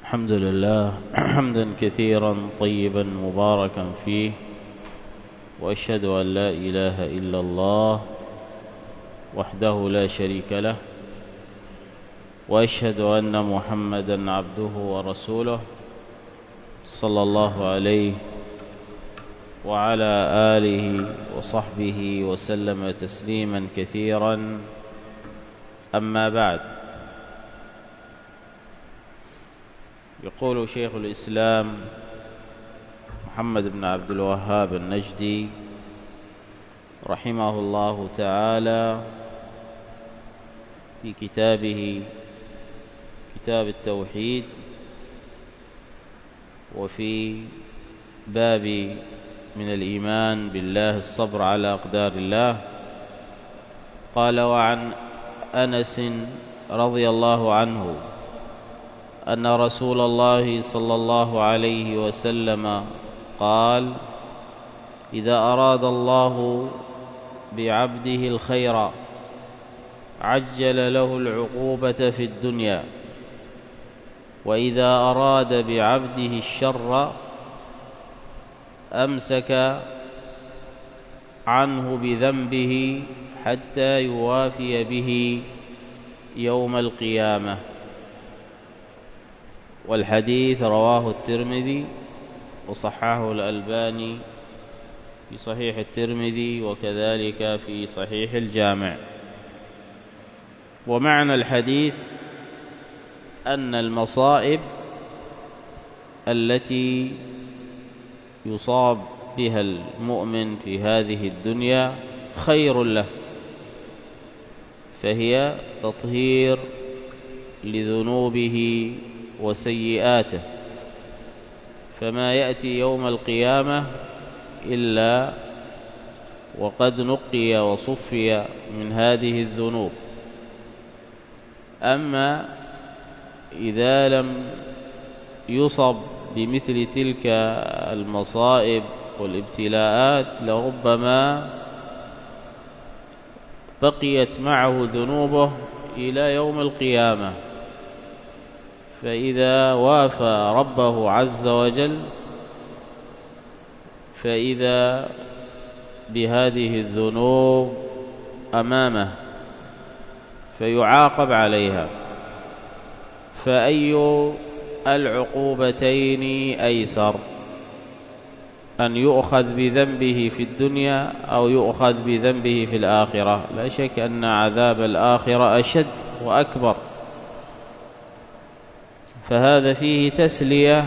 الحمد لله حمدا كثيرا طيبا مباركا فيه، وأشهد أن لا إله إلا الله وحده لا شريك له، وأشهد أن محمدا عبده ورسوله صلى الله عليه وعلى آله وصحبه وسلم تسليما كثيرا. أما بعد، يقول شيخ الإسلام محمد بن عبد الوهاب النجدي رحمه الله تعالى في كتابه كتاب التوحيد، وفي باب من الإيمان بالله الصبر على أقدار الله، قال: وعن أنس رضي الله عنه أن رسول الله صلى الله عليه وسلم قال: إذا أراد الله بعبده الخير عجل له العقوبة في الدنيا، وإذا أراد بعبده الشر أمسك عنه بذنبه حتى يوافي به يوم القيامة. والحديث رواه الترمذي وصححه الألباني في صحيح الترمذي، وكذلك في صحيح الجامع. ومعنى الحديث أن المصائب التي يصاب بها المؤمن في هذه الدنيا خير له، فهي تطهير لذنوبه وسيئاته، فما يأتي يوم القيامة إلا وقد نقي وصفي من هذه الذنوب. أما إذا لم يصب بمثل تلك المصائب والابتلاءات لربما بقيت معه ذنوبه إلى يوم القيامة، فإذا وافى ربه عز وجل فإذا بهذه الذنوب أمامه فيعاقب عليها، فأي العقوبتين أيسر، أن يؤخذ بذنبه في الدنيا أو يؤخذ بذنبه في الآخرة؟ لا شك أن عذاب الآخرة أشد وأكبر، فهذا فيه تسلية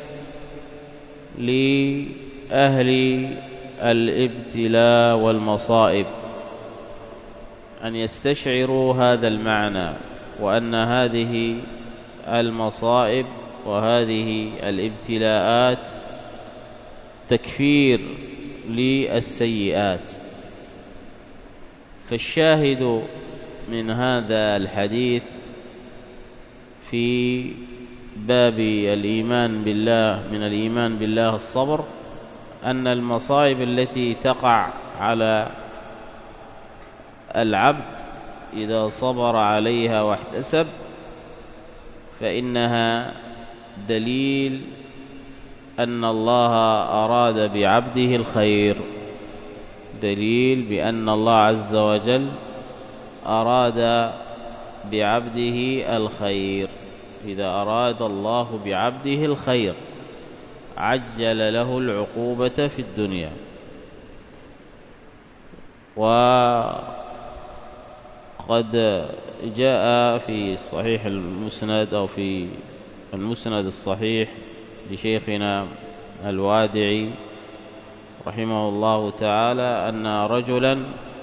لأهل الابتلاء والمصائب أن يستشعروا هذا المعنى، وأن هذه المصائب وهذه الابتلاءات تكفير للسيئات. فالشاهد من هذا الحديث في باب الإيمان بالله من الإيمان بالله الصبر، أن المصائب التي تقع على العبد إذا صبر عليها واحتسب فإنها دليل أن الله أراد بعبده الخير، دليل بأن الله عز وجل أراد بعبده الخير. إذا أراد الله بعبده الخير عجل له العقوبة في الدنيا. وقد جاء في صحيح المسند أو في المسند الصحيح لشيخنا الوادعي رحمه الله تعالى أن رجلا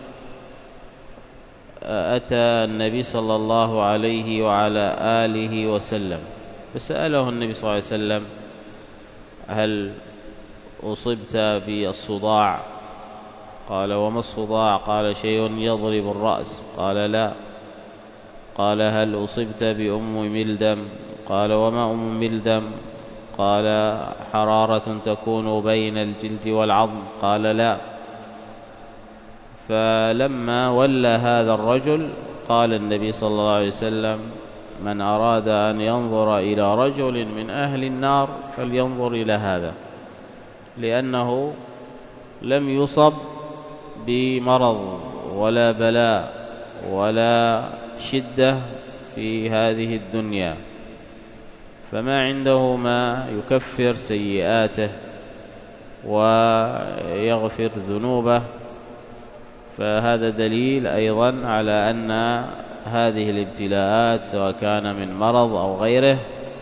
أتى النبي صلى الله عليه وعلى آله وسلم فسأله النبي صلى الله عليه وسلم: هل أصبت بالصداع؟ قال: وما الصداع؟ قال: شيء يضرب الرأس. قال: لا. قال: هل أصبت بأم ملدم؟ قال: وما أم ملدم؟ قال: حرارة تكون بين الجلد والعظم. قال: لا. فلما ولى هذا الرجل قال النبي صلى الله عليه وسلم: من أراد أن ينظر إلى رجل من أهل النار فلينظر إلى هذا، لأنه لم يصب بمرض ولا بلاء ولا شدة في هذه الدنيا، فما عنده ما يكفر سيئاته ويغفر ذنوبه، فهذا دليل أيضا على أن هذه الابتلاءات سواء كان من مرض أو غيره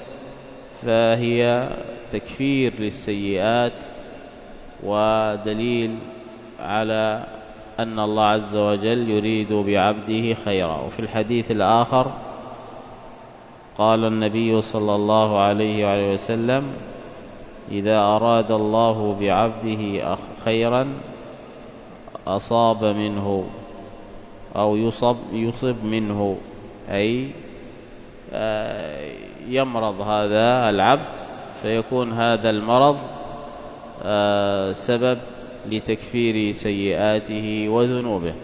فهي تكفير للسيئات، ودليل على أن الله عز وجل يريد بعبده خيرا. وفي الحديث الآخر قال النبي صلى الله عليه وآله وسلم: إذا أراد الله بعبده خيرا أصاب منه أو يصب منه، أي يمرض هذا العبد فيكون هذا المرض سبب لتكفير سيئاته وذنوبه.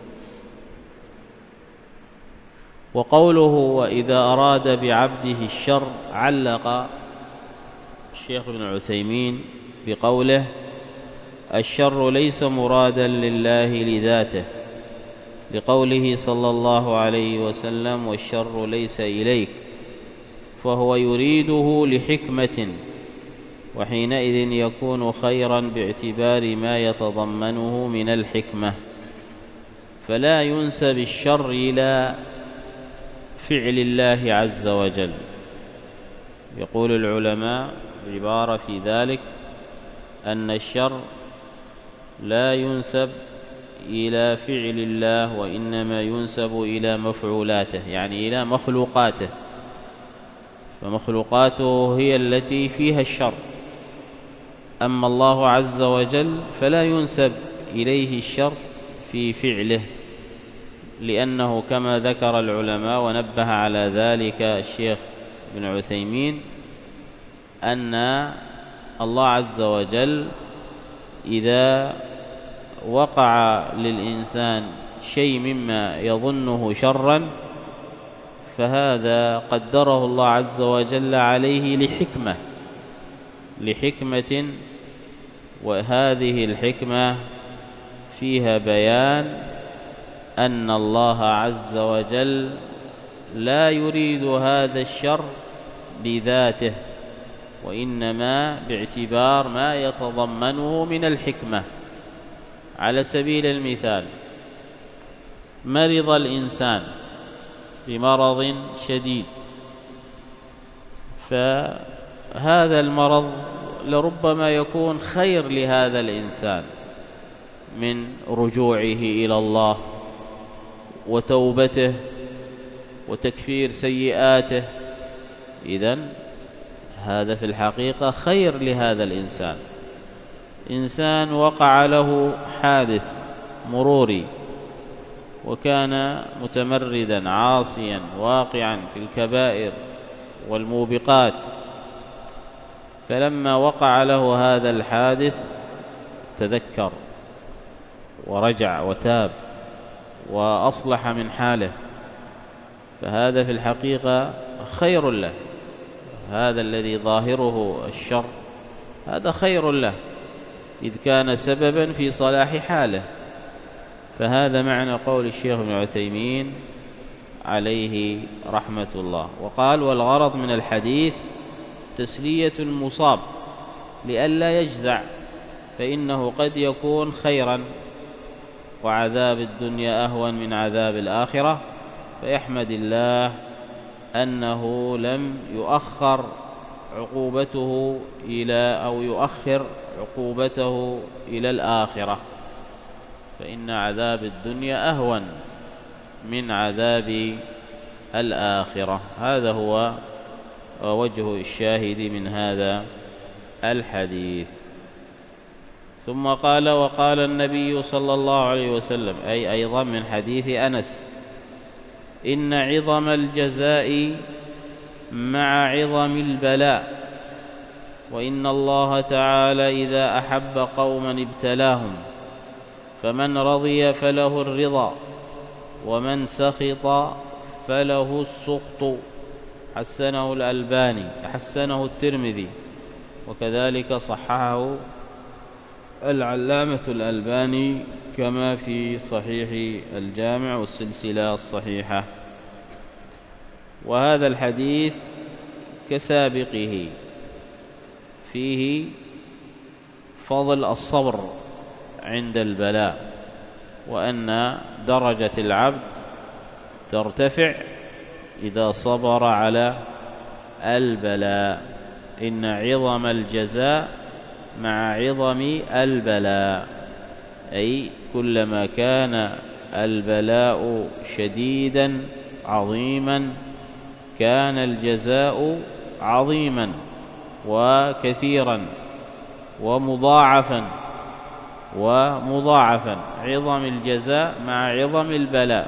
وقوله: وإذا أراد بعبده الشر، علق الشيخ ابن عثيمين بقوله: الشر ليس مرادا لله لذاته، لقوله صلى الله عليه وسلم: والشر ليس إليك، فهو يريده لحكمة، وحينئذ يكون خيرا باعتبار ما يتضمنه من الحكمة، فلا ينسب الشر إلى فعل الله عز وجل. يقول العلماء عبارة في ذلك أن الشر لا ينسب إلى فعل الله، وإنما ينسب إلى مفعولاته، يعني إلى مخلوقاته، فمخلوقاته هي التي فيها الشر. أما الله عز وجل فلا ينسب إليه الشر في فعله، لأنه كما ذكر العلماء ونبه على ذلك الشيخ ابن عثيمين أن الله عز وجل إذا وقع للإنسان شيء مما يظنه شرا فهذا قدره الله عز وجل عليه لحكمة، وهذه الحكمة فيها بيان أن الله عز وجل لا يريد هذا الشر لذاته، وإنما باعتبار ما يتضمنه من الحكمة. على سبيل المثال، مرض الإنسان بمرض شديد، فهذا المرض لربما يكون خير لهذا الإنسان من رجوعه إلى الله وتوبته وتكفير سيئاته، إذن هذا في الحقيقة خير لهذا الإنسان. إنسان وقع له حادث مروري وكان متمردا عاصيا واقعا في الكبائر والموبقات، فلما وقع له هذا الحادث تذكر ورجع وتاب وأصلح من حاله، فهذا في الحقيقة خير له. هذا الذي ظاهره الشر هذا خير له إذ كان سببا في صلاح حاله. فهذا معنى قول الشيخ ابن عثيمين عليه رحمة الله. وقال: والغرض من الحديث تسلية المصاب لئلا يجزع، فإنه قد يكون خيرا، وعذاب الدنيا أهون من عذاب الآخرة، فيحمد الله أنه لم يؤخر عقوبته يؤخر عقوبته إلى الآخرة، فإن عذاب الدنيا أهون من عذاب الآخرة. هذا هو وجه الشاهد من هذا الحديث. ثم قال: وقال النبي صلى الله عليه وسلم، أي أيضا من حديث أنس: إن عظم الجزاء مع عظم البلاء، وإن الله تعالى إذا أحب قوما ابتلاهم، فمن رضي فله الرضا، ومن سخط فله السخط، حسنه الألباني، حسنه الترمذي، وكذلك صححه العلامة الألباني كما في صحيح الجامع والسلسلة الصحيحة. وهذا الحديث كسابقه فيه فضل الصبر عند البلاء، وأن درجة العبد ترتفع إذا صبر على البلاء، إن عظم الجزاء مع عظم البلاء، أي كلما كان البلاء شديدا عظيما كان الجزاء عظيما وكثيرا ومضاعفا عظم الجزاء مع عظم البلاء.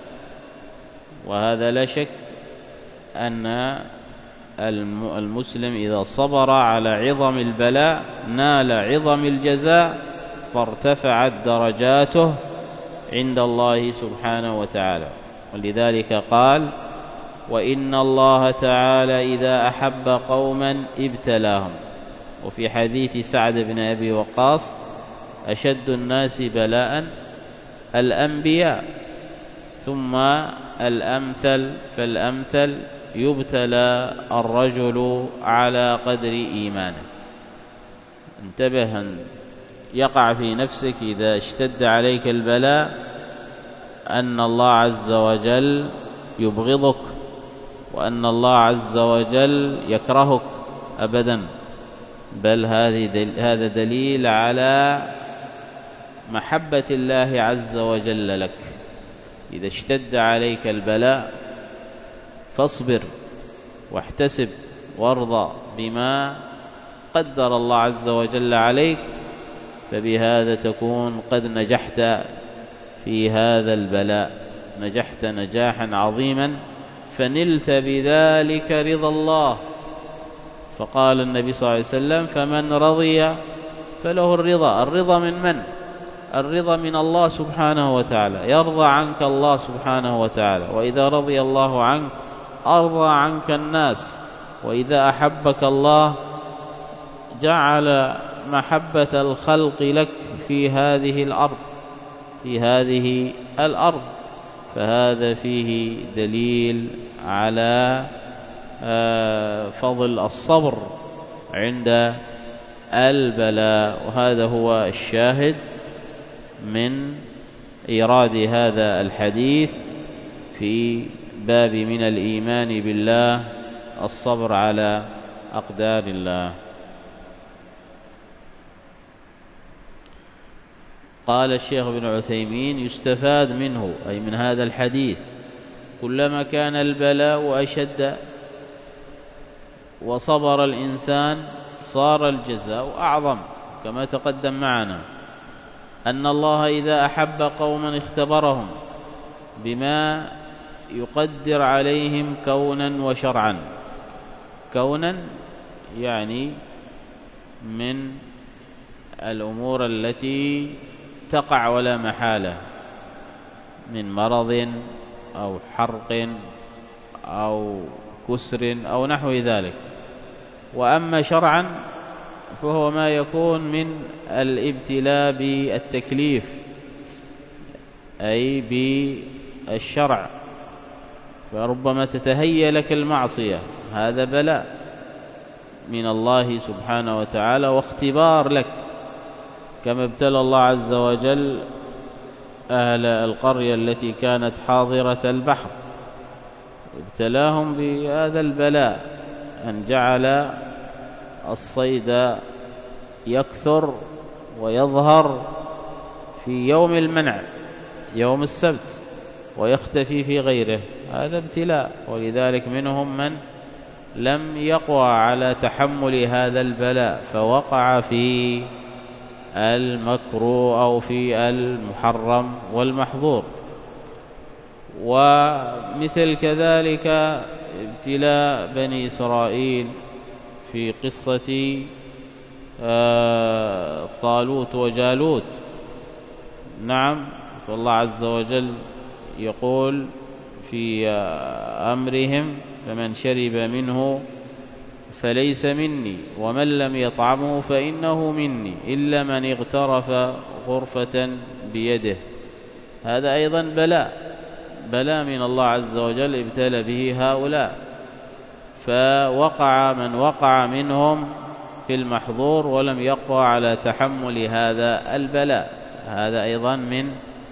وهذا لا شك أن المسلم إذا صبر على عظم البلاء نال عظم الجزاء، فارتفعت درجاته عند الله سبحانه وتعالى. ولذلك قال: وإن الله تعالى إذا أحب قوما ابتلاهم. وفي حديث سعد بن أبي وقاص: أشد الناس بلاء الأنبياء، ثم الأمثل فالأمثل، يبتلى الرجل على قدر إيمانه. انتبه أن يقع في نفسك إذا اشتد عليك البلاء أن الله عز وجل يبغضك، وأن الله عز وجل يكرهك أبدا، بل هذا دليل على محبة الله عز وجل لك. إذا اشتد عليك البلاء فاصبر واحتسب وارضى بما قدر الله عز وجل عليك، فبهذا تكون قد نجحت في هذا البلاء، نجحت نجاحا عظيما، فنلت بذلك رضا الله. فقال النبي صلى الله عليه وسلم: فمن رضي فله الرضا. الرضا من؟ الرضا من الله سبحانه وتعالى، يرضى عنك الله سبحانه وتعالى، وإذا رضي الله عنك أرضى عنك الناس، وإذا أحبك الله جعل محبة الخلق لك في هذه الأرض، فهذا فيه دليل على فضل الصبر عند البلاء. وهذا هو الشاهد من إيراد هذا الحديث في باب من الإيمان بالله الصبر على أقدار الله. قال الشيخ ابن عثيمين: يستفاد منه، أي من هذا الحديث، كلما كان البلاء أشد وصبر الإنسان صار الجزاء أعظم، كما تقدم معنا أن الله إذا أحب قوما اختبرهم بما يقدر عليهم كونا وشرعا. كونا يعني من الأمور التي تقع ولا محالة، من مرض أو حرق أو كسر أو نحو ذلك. وأما شرعا فهو ما يكون من الابتلاء بالتكليف، أي بالشرع، فربما تتهيأ لك المعصية، هذا بلاء من الله سبحانه وتعالى واختبار لك، كما ابتلى الله عز وجل أهل القرية التي كانت حاضرة البحر، ابتلاهم بهذا البلاء، أن جعل الصيد يكثر ويظهر في يوم المنع، يوم السبت، ويختفي في غيره، هذا ابتلاء. ولذلك منهم من لم يقوى على تحمل هذا البلاء، فوقع في المكروه أو في المحرم والمحظور. ومثل كذلك ابتلاء بني إسرائيل في قصة طالوت وجالوت. نعم، فالله عز وجل يقول في أمرهم: فمن شرب منه فليس مني ومن لم يطعمه فإنه مني إلا من اغترف غرفة بيده. هذا أيضا بلاء من الله عز وجل ابتلى به هؤلاء، فوقع من وقع منهم في المحظور ولم يقوى على تحمل هذا البلاء. هذا أيضا من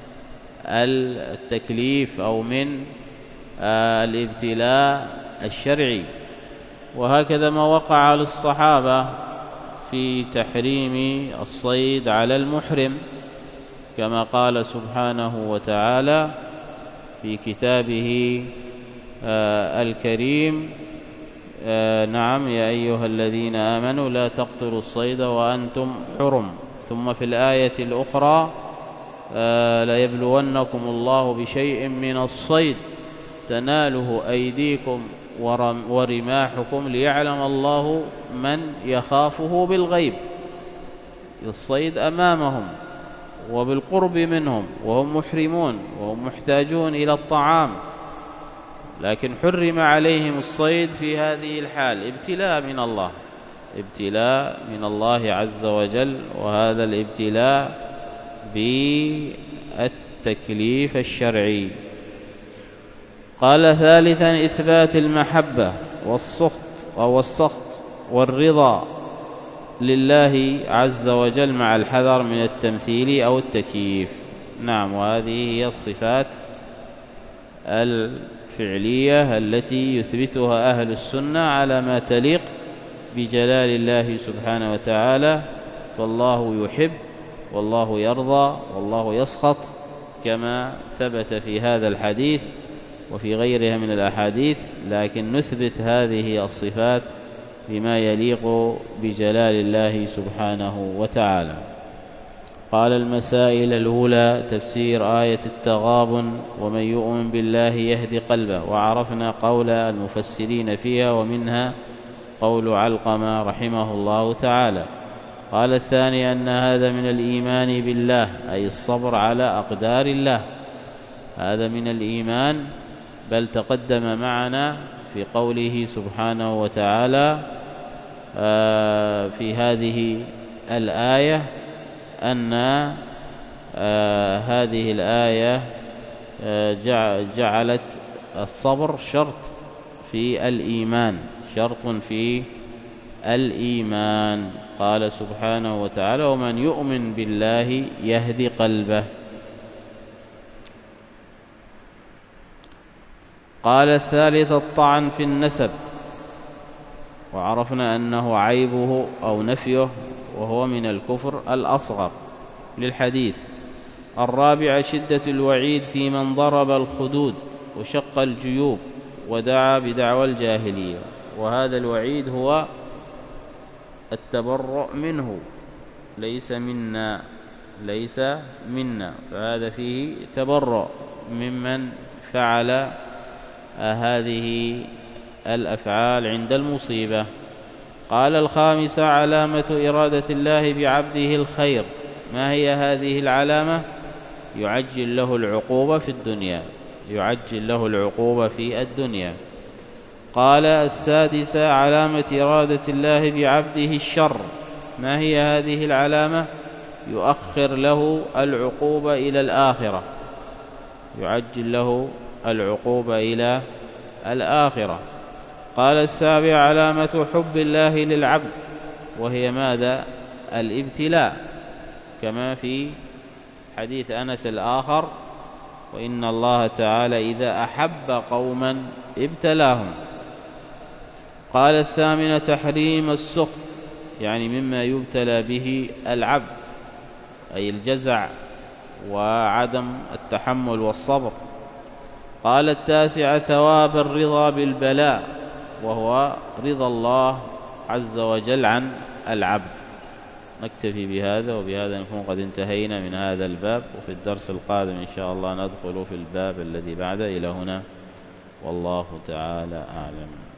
التكليف أو من الابتلاء الشرعي. وهكذا ما وقع للصحابة في تحريم الصيد على المحرم، كما قال سبحانه وتعالى في كتابه الكريم: نعم يا أيها الذين آمنوا لا تقتلوا الصيد وأنتم حرم. ثم في الآية الأخرى: ليبلونكم الله بشيء من الصيد تناله أيديكم ورماحكم ليعلم الله من يخافه بالغيب. الصيد أمامهم وبالقرب منهم وهم محرمون وهم محتاجون إلى الطعام، لكن حرم عليهم الصيد في هذه الحال ابتلاء من الله عز وجل. وهذا الابتلاء بالتكليف الشرعي. قال ثالثا: إثبات المحبة والسخط والرضا لله عز وجل مع الحذر من التمثيل أو التكييف. نعم، وهذه هي الصفات الفعلية التي يثبتها أهل السنة على ما تليق بجلال الله سبحانه وتعالى. فالله يحب والله يرضى والله يسخط، كما ثبت في هذا الحديث وفي غيرها من الأحاديث، لكن نثبت هذه الصفات بما يليق بجلال الله سبحانه وتعالى. قال: المسائل الأولى: تفسير آية التغابن: ومن يؤمن بالله يهدي قلبه. وعرفنا قول المفسرين فيها، ومنها قول علقمة رحمه الله تعالى. قال: الثاني: أن هذا من الإيمان بالله، أي الصبر على أقدار الله، هذا من الإيمان، بل تقدم معنا في قوله سبحانه وتعالى في هذه الآية أن هذه الآية جعلت الصبر شرط في الإيمان. قال سبحانه وتعالى: ومن يؤمن بالله يهدي قلبه. قال: الثالث: الطعن في النسب، وعرفنا أنه عيبه أو نفيه، وهو من الكفر الأصغر للحديث. الرابع: شدة الوعيد في من ضرب الخدود وشق الجيوب ودعا بدعوى الجاهلية. وهذا الوعيد هو التبرؤ منه، ليس منا، فهذا فيه تبرؤ ممن فعل هذه الأفعال عند المصيبة. قال: الخامس: علامة إرادة الله بعبده الخير. ما هي هذه العلامة؟ يعجل له العقوبة في الدنيا. قال: السادس: علامة إرادة الله بعبده الشر. ما هي هذه العلامة؟ يؤخر له العقوبة إلى الآخرة، يعجل له العقوبة إلى الآخرة. قال: السابع: علامة حب الله للعبد، وهي ماذا؟ الابتلاء، كما في حديث أنس الآخر: وإن الله تعالى إذا أحب قوما ابتلاهم. قال: الثامنة: تحريم السخط، يعني مما يبتلى به العبد، أي الجزع وعدم التحمل والصبر. قال: التاسع: ثواب الرضا بالبلاء، وهو رضا الله عز وجل عن العبد. نكتفي بهذا، وبهذا نكون قد انتهينا من هذا الباب، وفي الدرس القادم إن شاء الله ندخل في الباب الذي بعده. إلى هنا والله تعالى أعلم.